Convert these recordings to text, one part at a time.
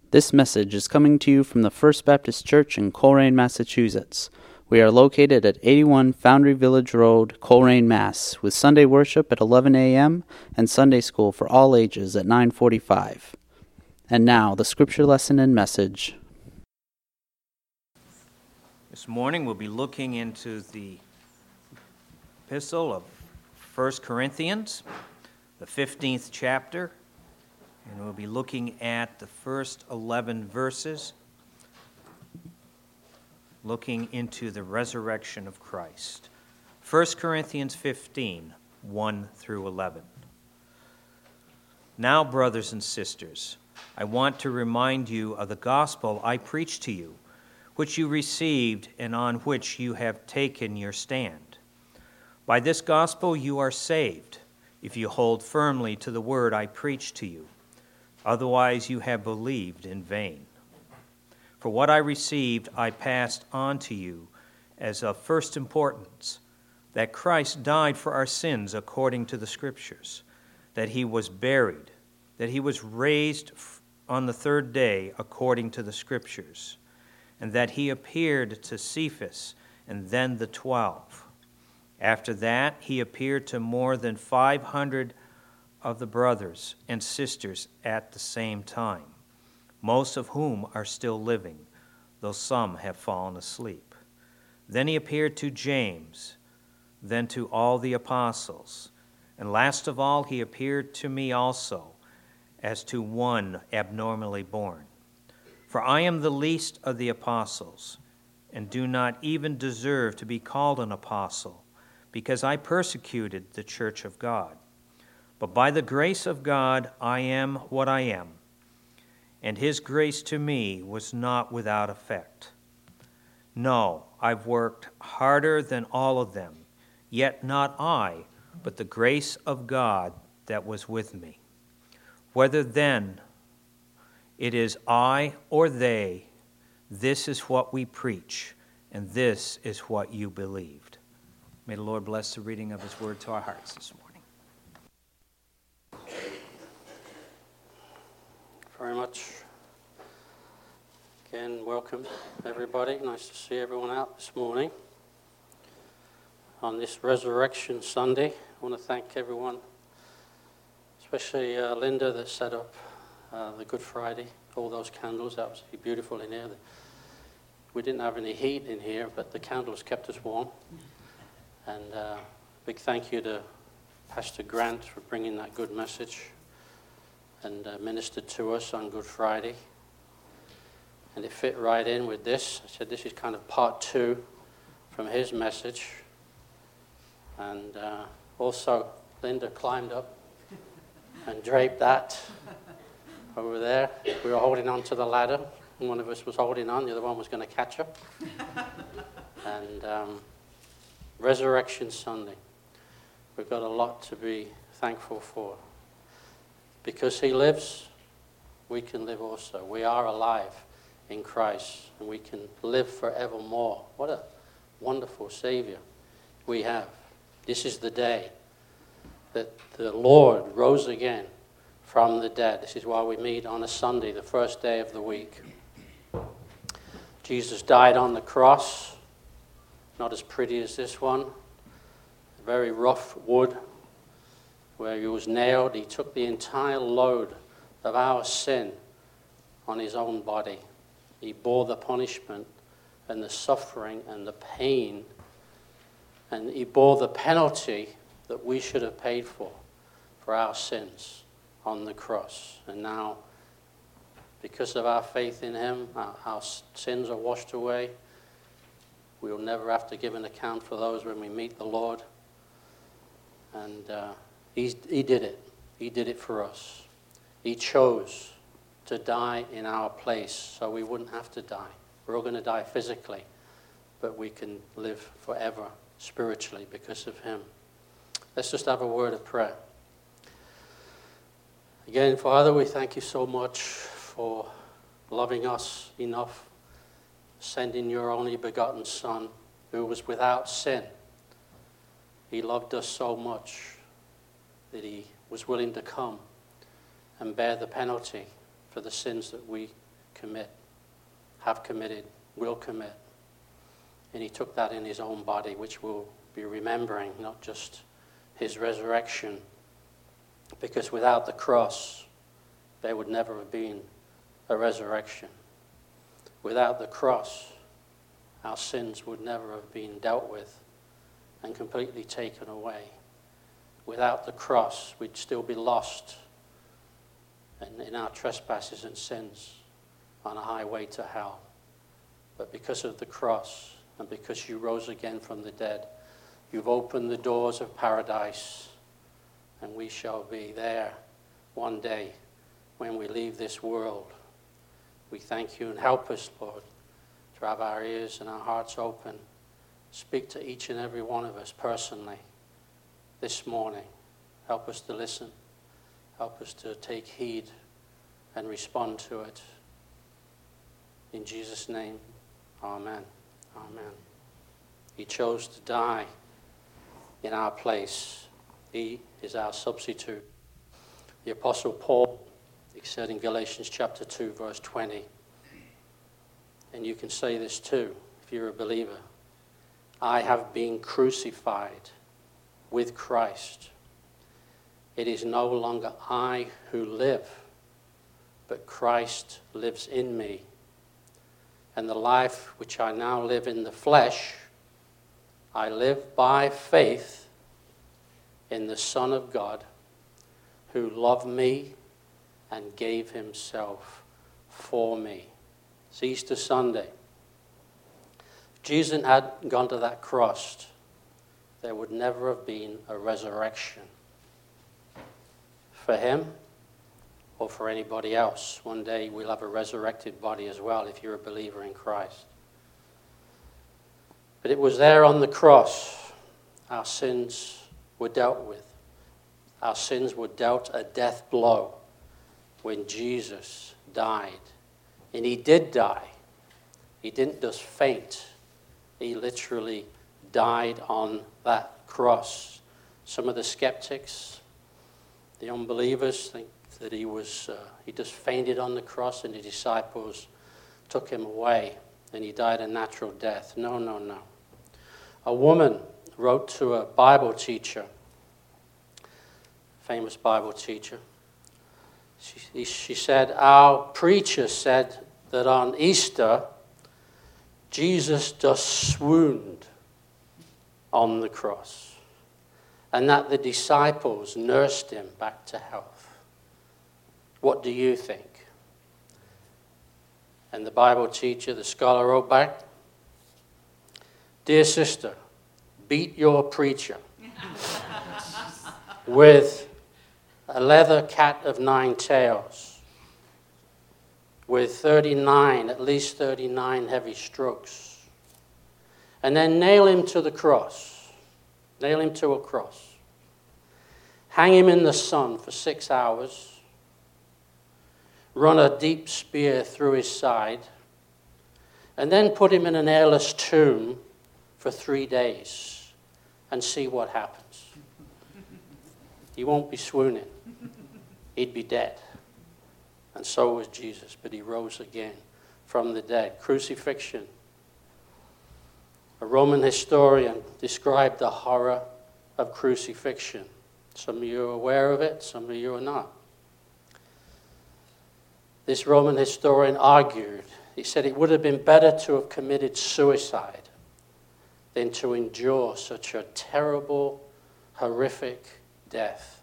This message is coming to you from the First Baptist Church in Coleraine, Massachusetts. We are located at 81 Foundry Village Road, Coleraine, Mass., with Sunday worship at 11 a.m. and Sunday school for all ages at 9:45. And now, the scripture lesson and message. This morning we'll be looking into the epistle of 1 Corinthians, the 15th chapter, and we'll be looking at the first 11 verses, looking into the resurrection of Christ. 1 Corinthians 15, 1 through 11. Now, brothers and sisters, I want to remind you of the gospel I preached to you, which you received and on which you have taken your stand. By this gospel you are saved, if you hold firmly to the word I preached to you. Otherwise you have believed in vain. For what I received I passed on to you as of first importance, that Christ died for our sins according to the Scriptures, that he was buried, that he was raised on the third day according to the Scriptures, and that he appeared to Cephas and then the 12. After that, he appeared to more than 500 of the brothers and sisters at the same time, most of whom are still living, though some have fallen asleep. Then he appeared to James, then to all the apostles, and last of all he appeared to me also, as to one abnormally born. For I am the least of the apostles, and do not even deserve to be called an apostle, because I persecuted the church of God. But by the grace of God I am what I am, and his grace to me was not without effect. No, I've worked harder than all of them, yet not I, but the grace of God that was with me. Whether then it is I or they, this is what we preach, and this is what you believed. May the Lord bless the reading of his word to our hearts this morning. Very much. Again, welcome everybody. Nice to see everyone out this morning on this Resurrection Sunday. I want to thank everyone, especially Linda that set up the Good Friday, all those candles. That was beautiful in here. We didn't have any heat in here, but the candles kept us warm. And big thank you to Pastor Grant for bringing that good message and ministered to us on Good Friday. And it fit right in with this. I said this is kind of part 2 from his message. And also Linda climbed up and draped that over there. We were holding on to the ladder. One of us was holding on, the other one was going to catch her. And Resurrection Sunday. We've got a lot to be thankful for. Because he lives, we can live also. We are alive in Christ, and we can live forevermore. What a wonderful Savior we have. This is the day that the Lord rose again from the dead. This is why we meet on a Sunday, the first day of the week. Jesus died on the cross, not as pretty as this one, very rough wood, where he was nailed. He took the entire load of our sin on his own body. He bore the punishment and the suffering and the pain, and he bore the penalty that we should have paid for our sins on the cross. And now, because of our faith in him, our sins are washed away. We will never have to give an account for those when we meet the Lord. And he did it. He did it for us. He chose to die in our place so we wouldn't have to die. We're all going to die physically, but we can live forever spiritually because of him. Let's just have a word of prayer. Again, Father, we thank you so much for loving us enough, sending your only begotten Son, who was without sin. He loved us so much that he was willing to come and bear the penalty for the sins that we commit, have committed, will commit. And he took that in his own body, which we'll be remembering, not just his resurrection. Because without the cross, there would never have been a resurrection. Without the cross, our sins would never have been dealt with and completely taken away. Without the cross, we'd still be lost in our trespasses and sins on a highway to hell. But because of the cross and because you rose again from the dead, you've opened the doors of paradise, and we shall be there one day when we leave this world. We thank you and help us, Lord, to have our ears and our hearts open. Speak to each and every one of us personally this morning. Help us to listen. Help us to take heed and respond to it. In Jesus' name, amen. Amen. He chose to die in our place. He is our substitute. The Apostle Paul, he said in Galatians chapter 2, verse 20, and you can say this too if you're a believer, I have been crucified with Christ. It is no longer I who live, but Christ lives in me. And the life which I now live in the flesh, I live by faith in the Son of God, who loved me and gave himself for me. It's Easter Sunday. If Jesus hadn't gone to that cross, there would never have been a resurrection for him or for anybody else. One day we'll have a resurrected body as well if you're a believer in Christ. But it was there on the cross our sins were dealt with. Our sins were dealt a death blow when Jesus died. And he did die. He didn't just faint. He literally died on that cross. Some of the skeptics, the unbelievers, think that he just fainted on the cross and the disciples took him away and he died a natural death. No, no, no. A woman wrote to a Bible teacher, famous Bible teacher. She said, our preacher said that on Easter, Jesus just swooned on the cross and that the disciples nursed him back to health. What do you think? And the Bible teacher, the scholar, wrote back, dear sister, beat your preacher with a leather cat of 9 tails, with at least 39 heavy strokes, and then nail him to the cross, nail him to a cross, hang him in the sun for 6 hours, run a deep spear through his side, and then put him in an airless tomb for 3 days and see what happens. He won't be swooning. He'd be dead. And so was Jesus, but he rose again from the dead. Crucifixion. A Roman historian described the horror of crucifixion. Some of you are aware of it, some of you are not. This Roman historian argued, he said it would have been better to have committed suicide than to endure such a terrible, horrific death.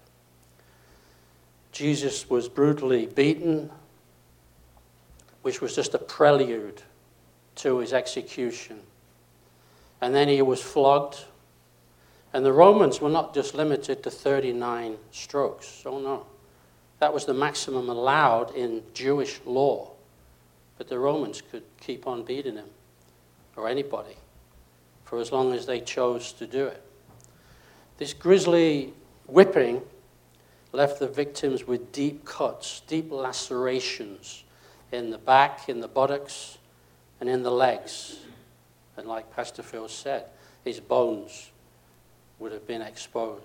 Jesus was brutally beaten, which was just a prelude to his execution. And then he was flogged. And the Romans were not just limited to 39 strokes. Oh no. That was the maximum allowed in Jewish law. But the Romans could keep on beating him, or anybody, for as long as they chose to do it. This grisly whipping left the victims with deep cuts, deep lacerations in the back, in the buttocks, and in the legs. And like Pastor Phil said, his bones would have been exposed.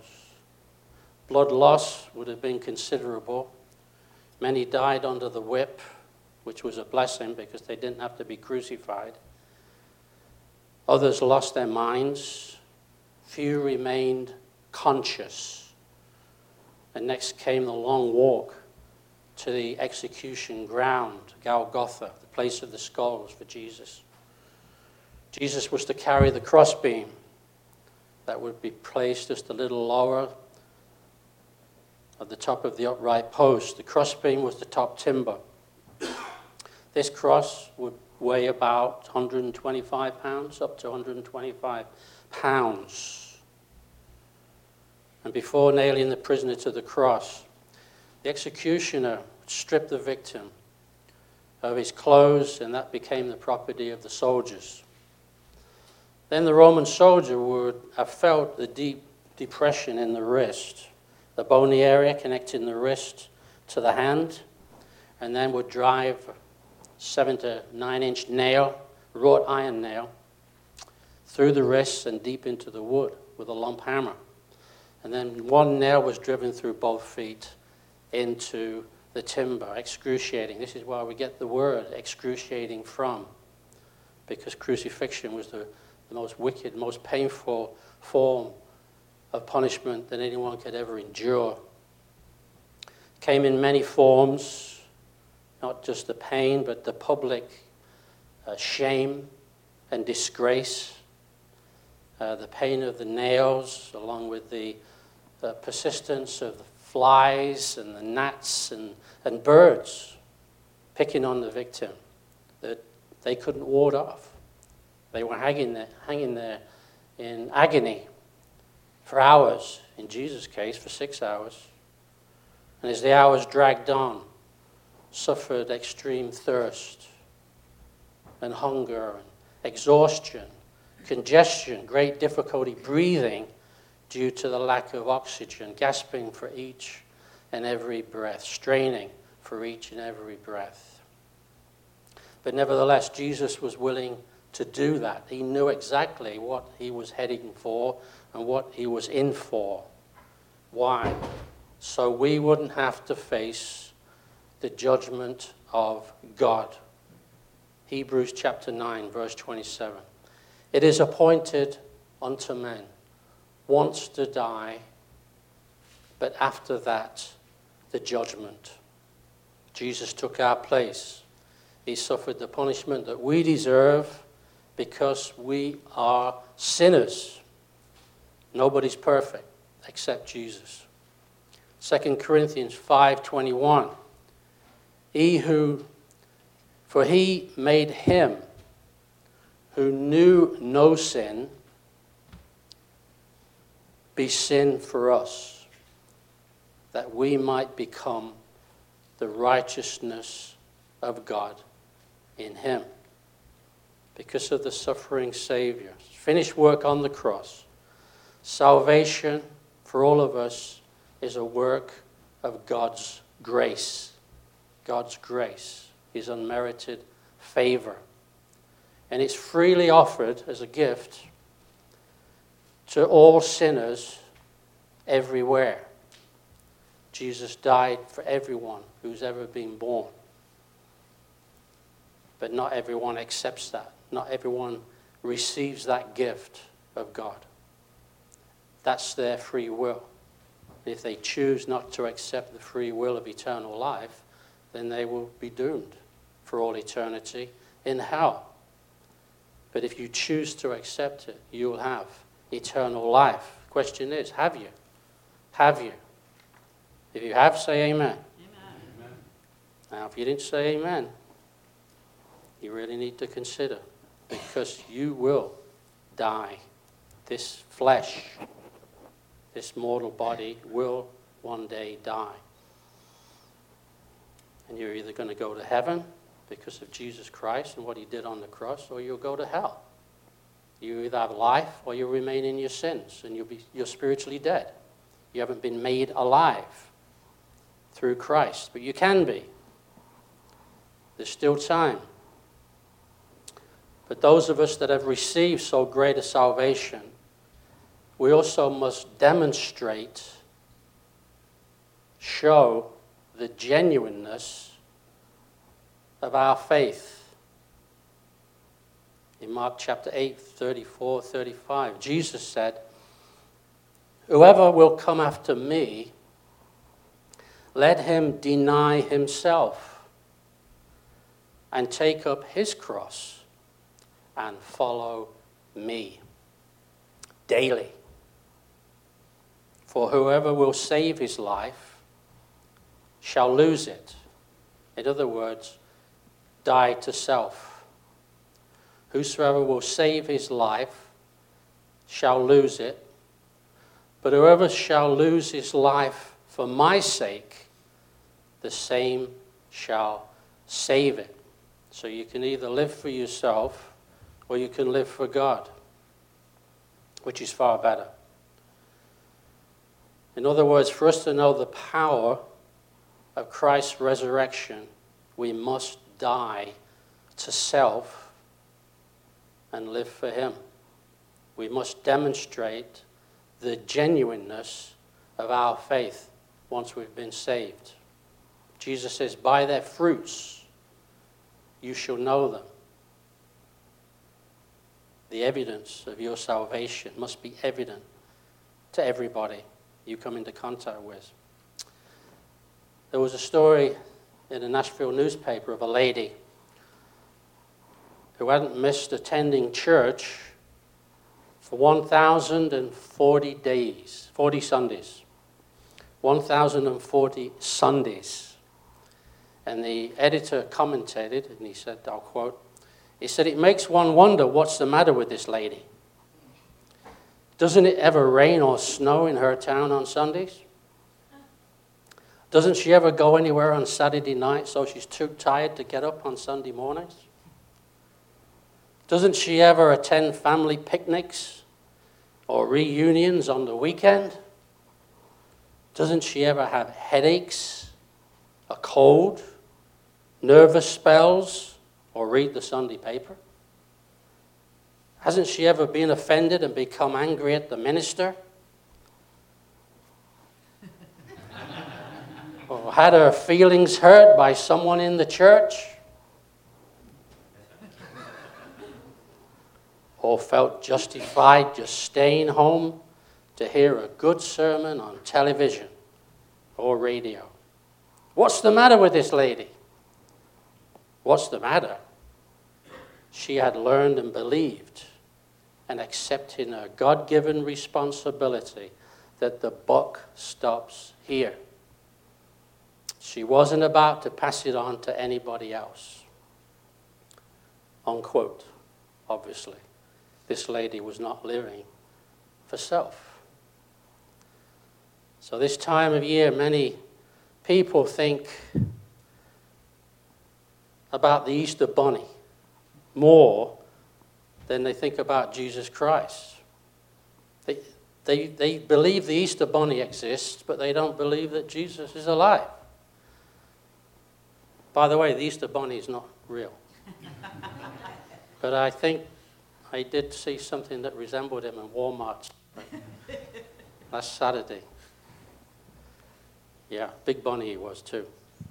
Blood loss would have been considerable. Many died under the whip. which was a blessing because they didn't have to be crucified. Others lost their minds. Few remained conscious. And next came the long walk to the execution ground, Golgotha, the place of the skulls for Jesus. Jesus was to carry the crossbeam that would be placed just a little lower at the top of the upright post. The crossbeam was the top timber. This cross would weigh about 125 pounds, up to 125 pounds. And before nailing the prisoner to the cross, the executioner stripped the victim of his clothes, and that became the property of the soldiers. Then the Roman soldier would have felt the deep depression in the wrist, the bony area connecting the wrist to the hand, and then would drive 7 to 9 inch nail, wrought iron nail, through the wrists and deep into the wood with a lump hammer. And then one nail was driven through both feet into the timber, excruciating. This is why we get the word excruciating from, because crucifixion was the most wicked, most painful form of punishment that anyone could ever endure. Came in many forms, not just the pain, but the public shame and disgrace, the pain of the nails, along with the persistence of the flies and the gnats and birds picking on the victim that they couldn't ward off. They were hanging there in agony for hours, in Jesus' case, for 6 hours. And as the hours dragged on, suffered extreme thirst and hunger and exhaustion, congestion, great difficulty breathing due to the lack of oxygen, gasping for each and every breath, straining for each and every breath. But nevertheless, Jesus was willing to do that. He knew exactly what he was heading for and what he was in for. Why? So we wouldn't have to face the judgment of God. Hebrews chapter 9, verse 27. It is appointed unto men once to die, but after that, the judgment. Jesus took our place. He suffered the punishment that we deserve because we are sinners. Nobody's perfect except Jesus. 2 Corinthians 5:21. For he made him who knew no sin be sin for us, that we might become the righteousness of God in him. Because of the suffering Savior, finished work on the cross, salvation for all of us is a work of God's grace. God's grace, his unmerited favor. And it's freely offered as a gift to all sinners everywhere. Jesus died for everyone who's ever been born. But not everyone accepts that. Not everyone receives that gift of God. That's their free will. If they choose not to accept the free will of eternal life, then they will be doomed for all eternity in hell. But if you choose to accept it, you will have eternal life. Question is, have you? Have you? If you have, say amen. Amen. Now, if you didn't say amen, you really need to consider, because you will die. This flesh, this mortal body will one day die. And you're either going to go to heaven because of Jesus Christ and what he did on the cross, or you'll go to hell. You either have life or you remain in your sins, and you're spiritually dead. You haven't been made alive through Christ, but you can be. There's still time. But those of us that have received so great a salvation, we also must demonstrate, show the genuineness of our faith. In Mark chapter 8, 34, 35, Jesus said, "Whoever will come after me, let him deny himself and take up his cross and follow me daily. For whoever will save his life shall lose it." In other words, die to self. Whosoever will save his life shall lose it, but whoever shall lose his life for my sake, the same shall save it. So you can either live for yourself or you can live for God, which is far better. In other words, for us to know the power of Christ's resurrection, we must die to self and live for him. We must demonstrate the genuineness of our faith once we've been saved. Jesus says, "By their fruits you shall know them." The evidence of your salvation must be evident to everybody you come into contact with. There was a story in a Nashville newspaper of a lady who hadn't missed attending church for 1,040 days, 40 Sundays. 1,040 Sundays. And the editor commented, and he said, I'll quote, he said, "It makes one wonder what's the matter with this lady. Doesn't it ever rain or snow in her town on Sundays? Doesn't she ever go anywhere on Saturday night so she's too tired to get up on Sunday mornings? Doesn't she ever attend family picnics or reunions on the weekend? Doesn't she ever have headaches, a cold, nervous spells, or read the Sunday paper? Hasn't she ever been offended and become angry at the minister? Or had her feelings hurt by someone in the church? Or felt justified just staying home to hear a good sermon on television or radio? What's the matter with this lady?" What's the matter? She had learned and believed and accepted her God-given responsibility that the buck stops here. She wasn't about to pass it on to anybody else. Unquote, obviously. This lady was not living for self. So this time of year, many people think about the Easter Bunny more than they think about Jesus Christ. They believe the Easter Bunny exists, but they don't believe that Jesus is alive. By the way, the Easter Bunny is not real. But I think I did see something that resembled him in Walmart last Saturday. Yeah, big bunny he was too.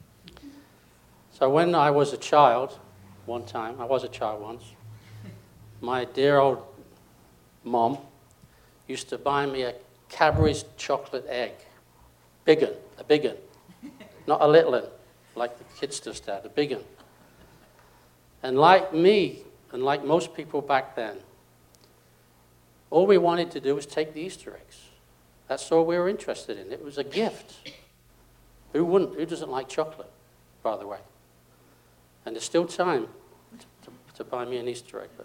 So when I was a child, one time, I was a child once, my dear old mom used to buy me a Cadbury's chocolate egg. A big one. Not a little one, like the kids just had, a big one. And like me, and like most people back then, all we wanted to do was take the Easter eggs. That's all we were interested in. It was a gift. Who doesn't like chocolate, by the way? And there's still time to buy me an Easter egg. But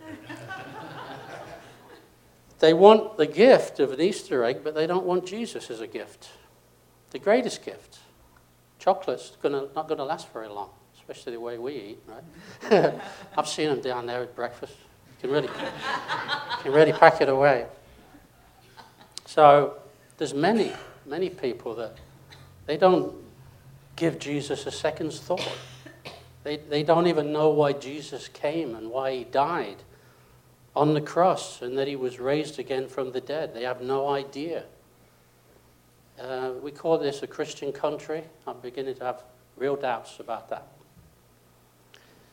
they want the gift of an Easter egg, but they don't want Jesus as a gift. The greatest gift. Chocolate's not going to last very long, especially the way we eat, right? I've seen them down there at breakfast. You can really pack it away. So there's many people that they don't give Jesus a second's thought. They don't even know why Jesus came and why he died on the cross and that he was raised again from the dead. They have no idea. We call this a Christian country. I'm beginning to have real doubts about that.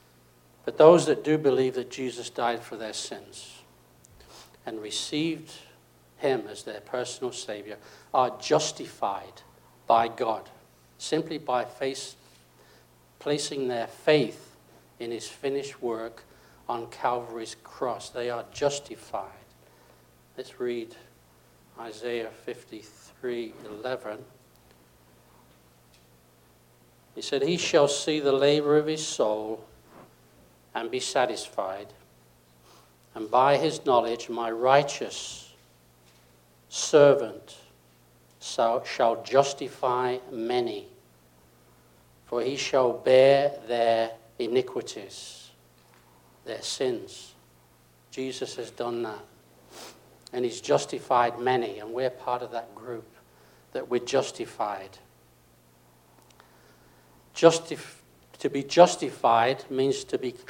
But those that do believe that Jesus died for their sins and received him as their personal Savior are justified by God simply by placing their faith in his finished work on Calvary's cross. They are justified. Let's read Isaiah 53:11. He said, "He shall see the labor of his soul and be satisfied, and by his knowledge my righteous servant shall justify many, for he shall bear their iniquities," their sins. Jesus has done that. And he's justified many, and we're part of that group, that we're justified. To be justified means to be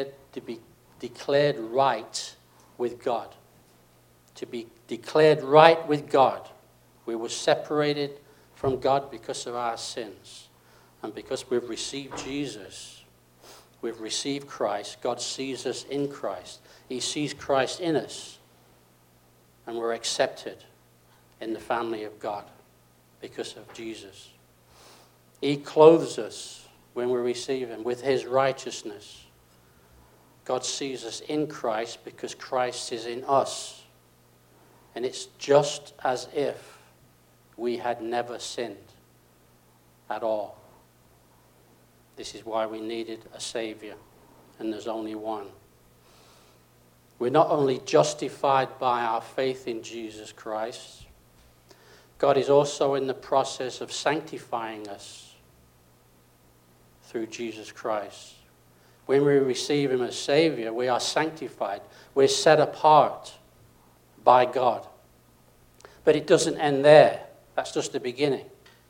declared right with God. To be declared right with God. We were separated from God because of our sins. And because we've received Jesus, we've received Christ, God sees us in Christ. He sees Christ in us. And we're accepted in the family of God because of Jesus. He clothes us when we receive him with his righteousness. God sees us in Christ because Christ is in us. And it's just as if we had never sinned at all. This is why we needed a Savior, and there's only one. We're not only justified by our faith in Jesus Christ, God is also in the process of sanctifying us through Jesus Christ. When we receive him as Savior, we are sanctified. We're set apart by God. But it doesn't end there. That's just the beginning.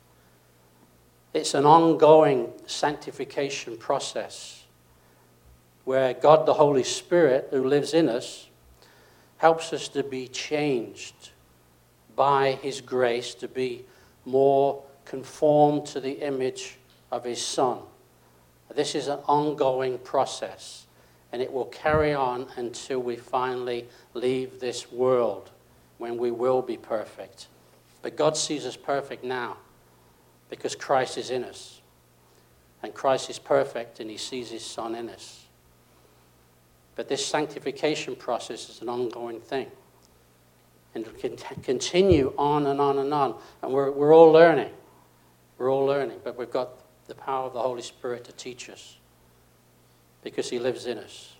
It's an ongoing sanctification process where God, the Holy Spirit, who lives in us, helps us to be changed by his grace, to be more conformed to the image of his Son. This is an ongoing process, and it will carry on until we finally leave this world, when we will be perfect. But God sees us perfect now because Christ is in us. And Christ is perfect, and he sees his Son in us. But this sanctification process is an ongoing thing. And it can continue on and on and on. And we're all learning. We're all learning. But we've got the power of the Holy Spirit to teach us because he lives in us.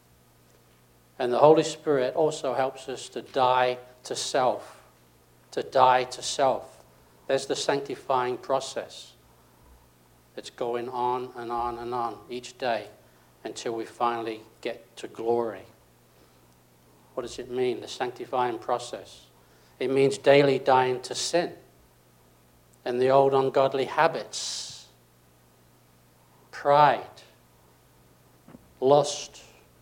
And the Holy Spirit also helps us to die to self. To die to self. There's the sanctifying process. It's going on and on and on each day until we finally get to glory. What does it mean, the sanctifying process? It means daily dying to sin and the old ungodly habits, pride, lust,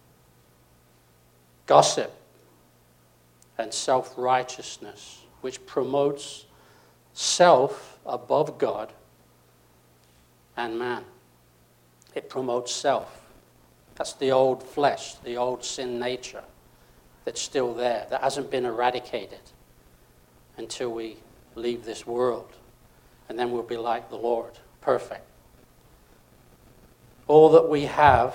gossip, and self-righteousness, which promotes self above God and man. It promotes self. That's the old flesh, the old sin nature that's still there, that hasn't been eradicated until we leave this world. And then we'll be like the Lord, perfect. All that we have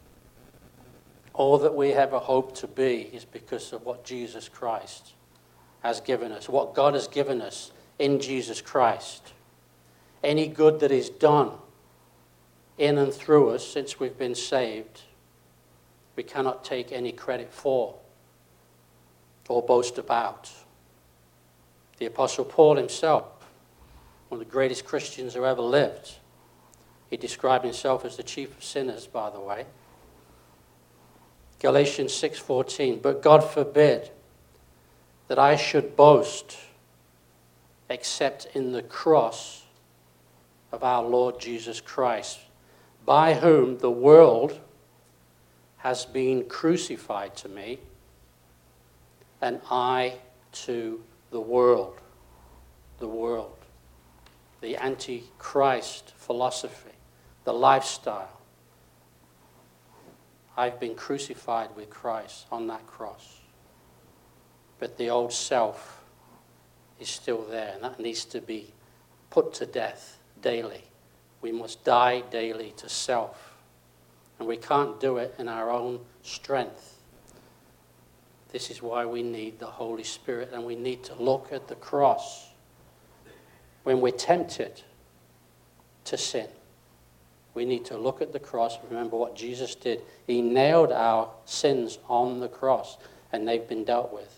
a hope to be is because of what Jesus Christ has given us, what God has given us in Jesus Christ. Any good that is done in and through us since we've been saved, we cannot take any credit for or boast about. The Apostle Paul himself, one of the greatest Christians who ever lived, he described himself as the chief of sinners, by the way. Galatians 6:14, "But God forbid that I should boast except in the cross of our Lord Jesus Christ, by whom the world has been crucified to me, and I to the world." The world. The anti-Christ philosophy, the lifestyle, I've been crucified with Christ on that cross. But the old self is still there, and that needs to be put to death daily. We must die daily to self. And we can't do it in our own strength. This is why we need the Holy Spirit, and we need to look at the cross when we're tempted to sin. We need to look at the cross and remember what Jesus did. He nailed our sins on the cross, and they've been dealt with.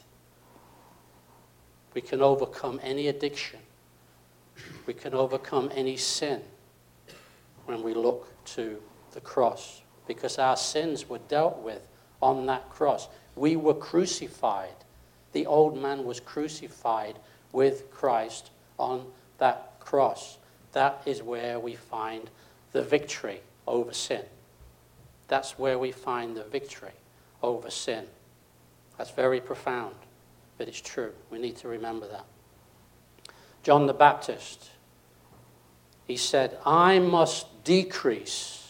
We can overcome any addiction. We can overcome any sin when we look to the cross, because our sins were dealt with on that cross. We were crucified. The old man was crucified with Christ on that cross. That is where we find the victory over sin. That's where we find the victory over sin. That's very profound, but it's true. We need to remember that. John the Baptist, he said, I must decrease,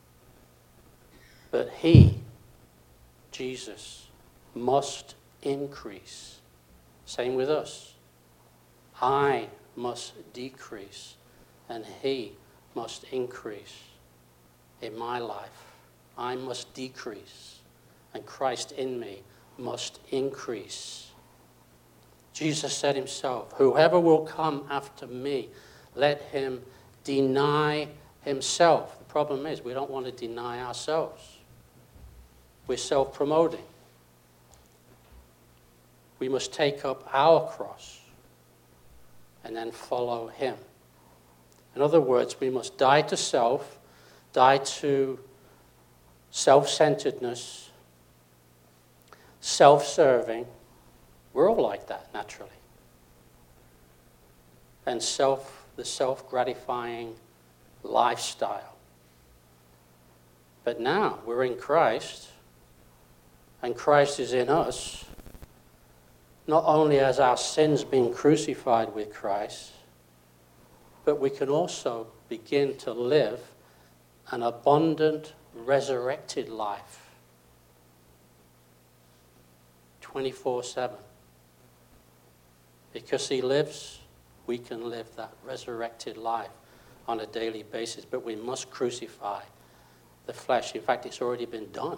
but he, Jesus, must increase. Same with us. I must decrease, and he must increase in my life. I must decrease, and Christ in me must increase. Jesus said himself, whoever will come after me, let him deny himself. The problem is we don't want to deny ourselves. We're self-promoting. We must take up our cross and then follow him. In other words, we must die to self, die to self-centeredness, self-serving. We're all like that, naturally. And the self-gratifying lifestyle. But now we're in Christ, and Christ is in us. Not only has our sins been crucified with Christ, but we can also begin to live an abundant, resurrected life 24/7. Because he lives, we can live that resurrected life on a daily basis, but we must crucify the flesh. In fact, it's already been done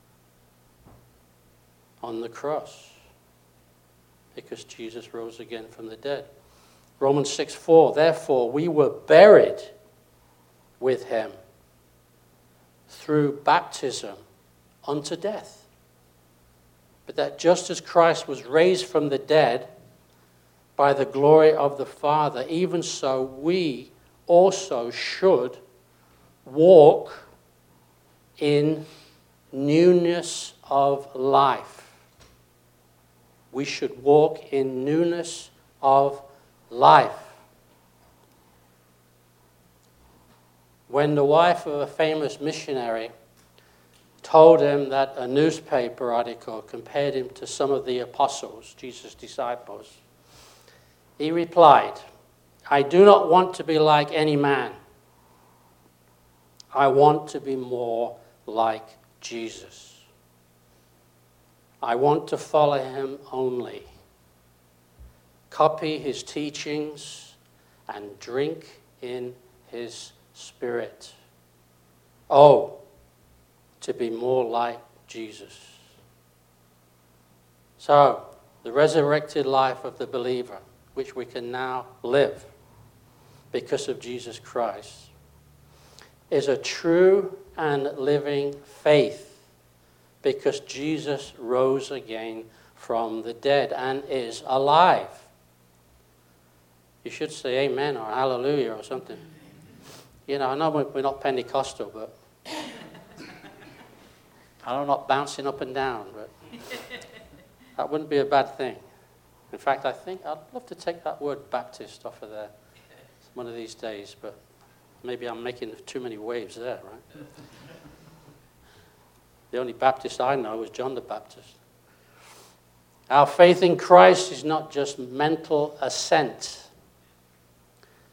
on the cross because Jesus rose again from the dead. Romans 6:4, therefore we were buried with him through baptism unto death. But that just as Christ was raised from the dead by the glory of the Father, even so we also should walk in newness of life. We should walk in newness of life. When the wife of a famous missionary told him that a newspaper article compared him to some of the apostles, Jesus' disciples, he replied, I do not want to be like any man. I want to be more like Jesus. I want to follow him only. Copy his teachings and drink in his spirit. Oh, to be more like Jesus. So, the resurrected life of the believer, which we can now live because of Jesus Christ, is a true and living faith because Jesus rose again from the dead and is alive. You should say amen or hallelujah or something. You know, I know we're not Pentecostal, but I'm not bouncing up and down, but that wouldn't be a bad thing. In fact, I think I'd love to take that word Baptist off of there one of these days, but maybe I'm making too many waves there, right? The only Baptist I know is John the Baptist. Our faith in Christ is not just mental assent.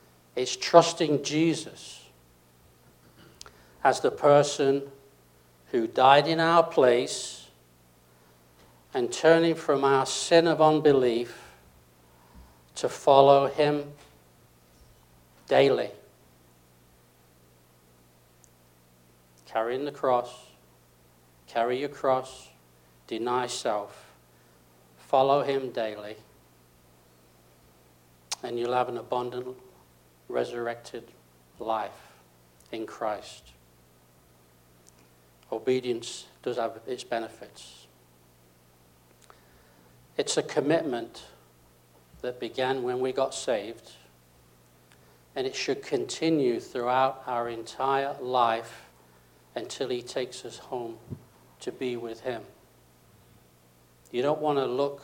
It's trusting Jesus as the person who died in our place, and turning from our sin of unbelief to follow him daily. Carrying the cross, carry your cross, deny self, follow him daily, and you'll have an abundant, resurrected life in Christ. Obedience does have its benefits. It's a commitment that began when we got saved, and it should continue throughout our entire life until he takes us home to be with him. You don't want to look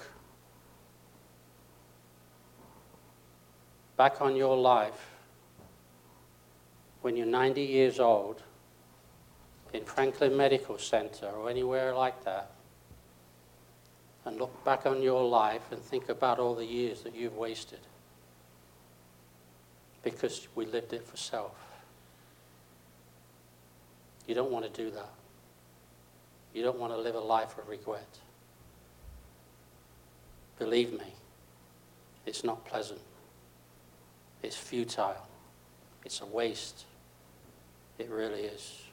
back on your life when you're 90 years old in Franklin Medical Center or anywhere like that, and look back on your life and think about all the years that you've wasted because we lived it for self. You don't want to do that. You don't want to live a life of regret. Believe me, it's not pleasant. It's futile. It's a waste. It really is.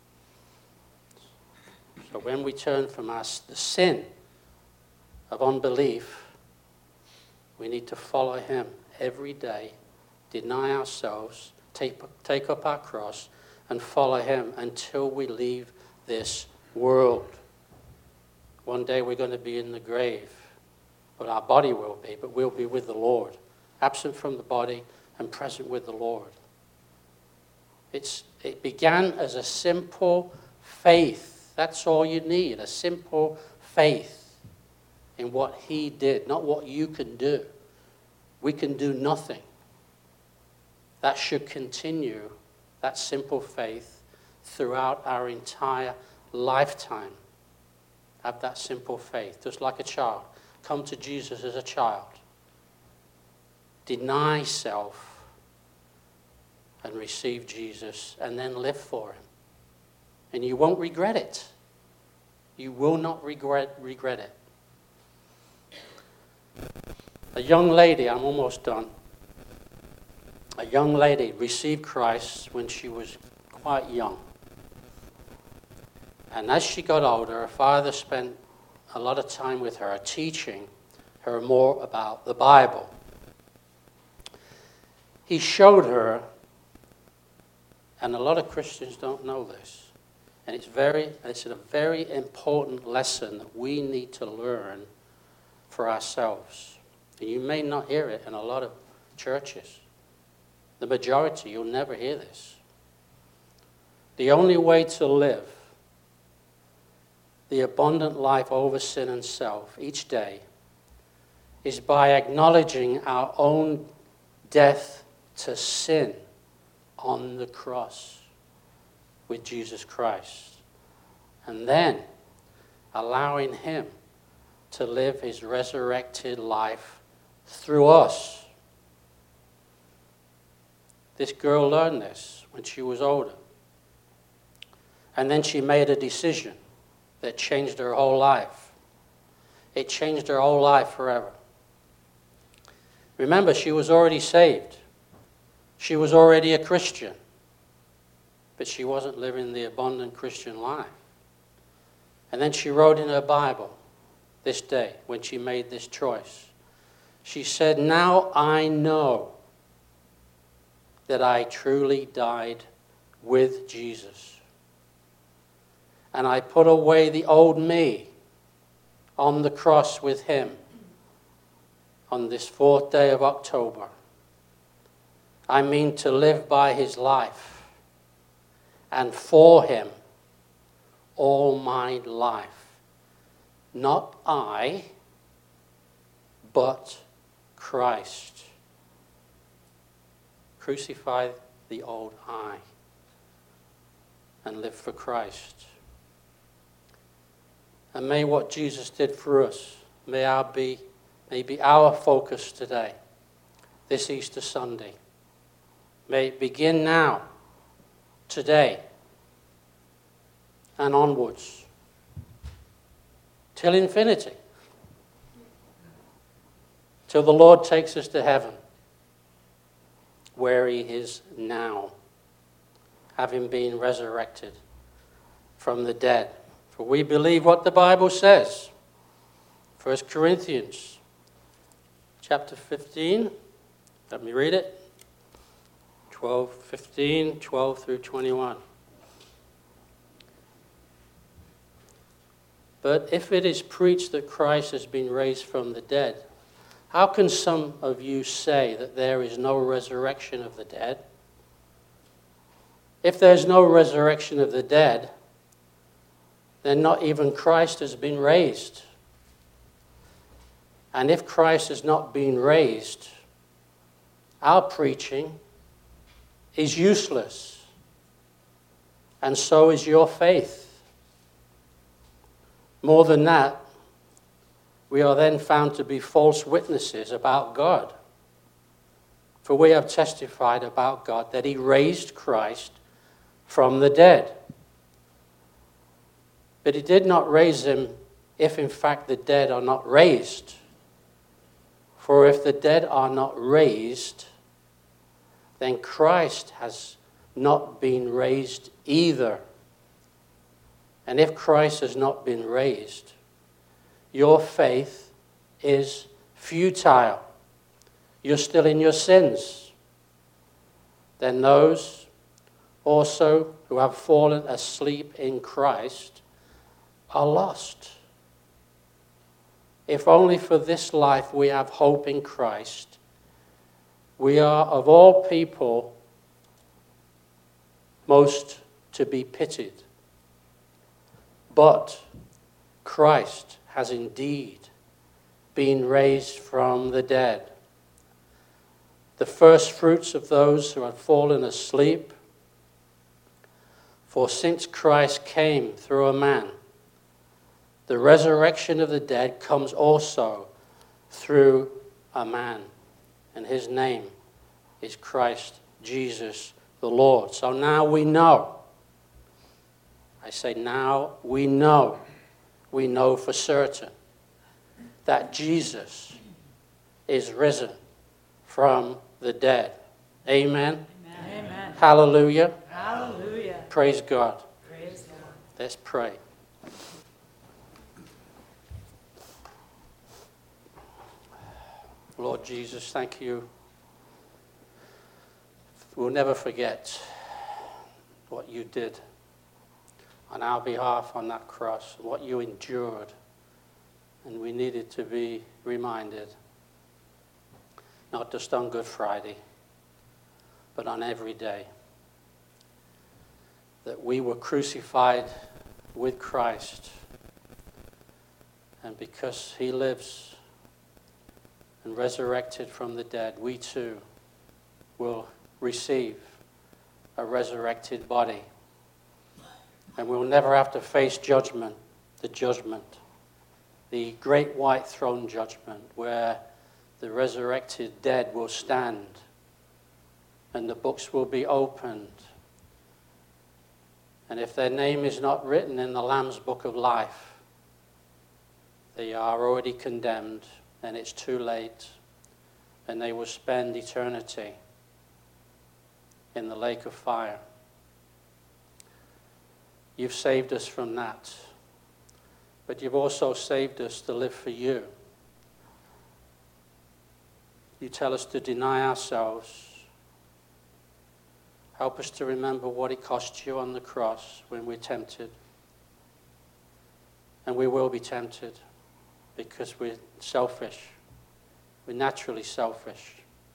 So when we turn from the sin of unbelief, we need to follow him every day, deny ourselves, take up our cross, and follow him until we leave this world. One day we're going to be in the grave, but our body will be, but we'll be with the Lord, absent from the body and present with the Lord. It began as a simple faith. That's all you need, a simple faith in what he did, not what you can do. We can do nothing. That should continue, that simple faith, throughout our entire lifetime. Have that simple faith, just like a child. Come to Jesus as a child. Deny self and receive Jesus, and then live for him. And you won't regret it. You will not regret it. A young lady, I'm almost done. A young lady received Christ when she was quite young. And as she got older, her father spent a lot of time with her, teaching her more about the Bible. He showed her, and a lot of Christians don't know this, and it's a very important lesson that we need to learn for ourselves. And you may not hear it in a lot of churches. The majority, you'll never hear this. The only way to live the abundant life over sin and self each day is by acknowledging our own death to sin on the cross with Jesus Christ, and then allowing him to live his resurrected life through us. This girl learned this when she was older, and then she made a decision that changed her whole life. It changed her whole life forever. Remember, she was already saved. She was already a Christian, but she wasn't living the abundant Christian life. And then she wrote in her Bible this day when she made this choice. She said, "Now I know that I truly died with Jesus. And I put away the old me on the cross with him on this 4th day of October. I mean to live by his life and for him all my life. Not I, but Christ. Crucify the old I and live for Christ. And may what Jesus did for us, may be our focus today, this Easter Sunday. May it begin now, today, and onwards. Till infinity. Till the Lord takes us to heaven, where he is now, having been resurrected from the dead. For we believe what the Bible says. 1 Corinthians chapter 15. Let me read it. 12 through 21. But if it is preached that Christ has been raised from the dead, how can some of you say that there is no resurrection of the dead? If there's no resurrection of the dead, then not even Christ has been raised. And if Christ has not been raised, our preaching is useless, and so is your faith. More than that, we are then found to be false witnesses about God. For we have testified about God that he raised Christ from the dead. But he did not raise him if in fact the dead are not raised. For if the dead are not raised, then Christ has not been raised either. And if Christ has not been raised, your faith is futile. You're still in your sins. Then those also who have fallen asleep in Christ are lost. If only for this life we have hope in Christ, we are of all people most to be pitied. But Christ has indeed been raised from the dead, the first fruits of those who had fallen asleep. For since Christ came through a man, the resurrection of the dead comes also through a man, and his name is Christ Jesus the Lord. So now we know. I say now we know for certain that Jesus is risen from the dead. Amen? Amen. Hallelujah. Hallelujah. Praise God. Praise God. Let's pray. Lord Jesus, thank you. We'll never forget what you did on our behalf on that cross, what you endured. And we needed to be reminded, not just on Good Friday, but on every day, that we were crucified with Christ. And because he lives and resurrected from the dead, we too will receive a resurrected body. And we'll never have to face judgment, the great white throne judgment, where the resurrected dead will stand and the books will be opened. And if their name is not written in the Lamb's book of life, they are already condemned, and it's too late, and they will spend eternity in the lake of fire. You've saved us from that, but you've also saved us to live for you. You tell us to deny ourselves. Help us to remember what it cost you on the cross when we're tempted. And we will be tempted because we're selfish. We're naturally selfish.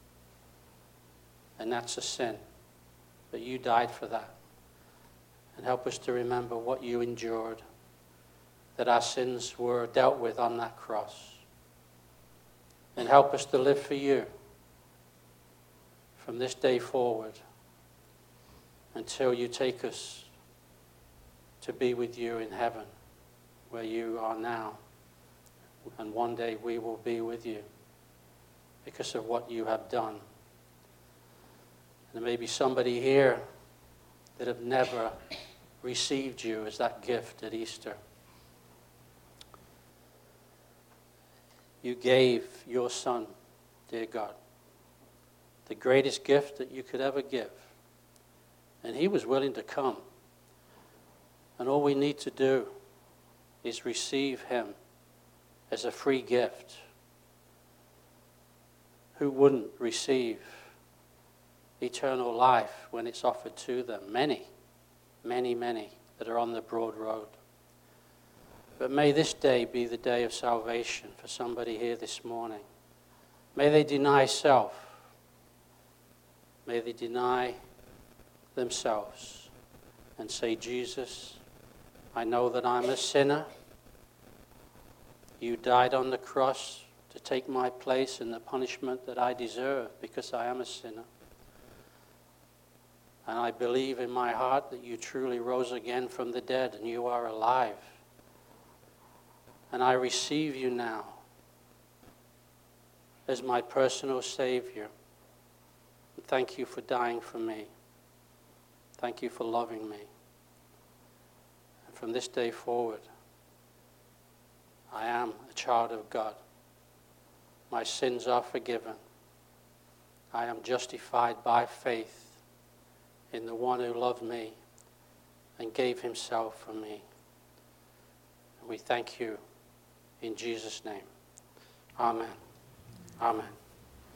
And that's a sin. But you died for that. And help us to remember what you endured, that our sins were dealt with on that cross. And help us to live for you from this day forward until you take us to be with you in heaven, where you are now. And one day we will be with you because of what you have done. And there may be somebody here that have never received you as that gift at Easter. You gave your Son, dear God, the greatest gift that you could ever give. And he was willing to come. And all we need to do is receive him as a free gift. Who wouldn't receive eternal life when it's offered to them? Many, many, many that are on the broad road. But may this day be the day of salvation for somebody here this morning. May they deny self. May they deny themselves and say, Jesus, I know that I'm a sinner. You died on the cross to take my place in the punishment that I deserve because I am a sinner. And I believe in my heart that you truly rose again from the dead and you are alive. And I receive you now as my personal Savior. And thank you for dying for me. Thank you for loving me. And from this day forward, I am a child of God. My sins are forgiven. I am justified by faith in the one who loved me and gave himself for me. And we thank you in Jesus' name. Amen. Amen.